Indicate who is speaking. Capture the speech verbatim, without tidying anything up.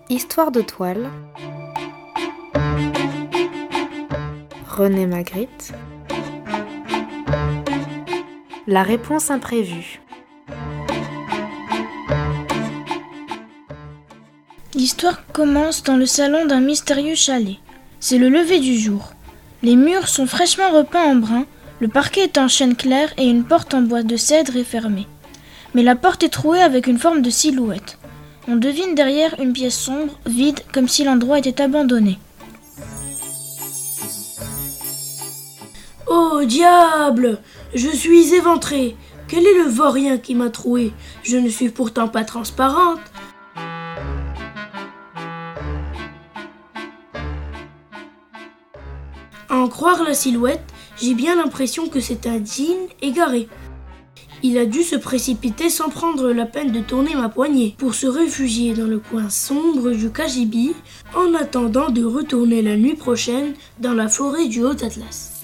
Speaker 1: Histoire de toile. René Magritte. La réponse imprévue.
Speaker 2: L'histoire commence dans le salon d'un mystérieux chalet. C'est le lever du jour. Les murs sont fraîchement repeints en brun, le parquet est en chêne clair et une porte en bois de cèdre est fermée. Mais la porte est trouée avec une forme de silhouette. On devine derrière une pièce sombre, vide, comme si l'endroit était abandonné.
Speaker 3: Oh diable! Je suis éventrée. Quel est le vaurien qui m'a trouée? Je ne suis pourtant pas transparente. À en croire la silhouette, j'ai bien l'impression que c'est un djinn égaré. Il a dû se précipiter sans prendre la peine de tourner ma poignée pour se réfugier dans le coin sombre du Kagibi en attendant de retourner la nuit prochaine dans la forêt du Haut Atlas.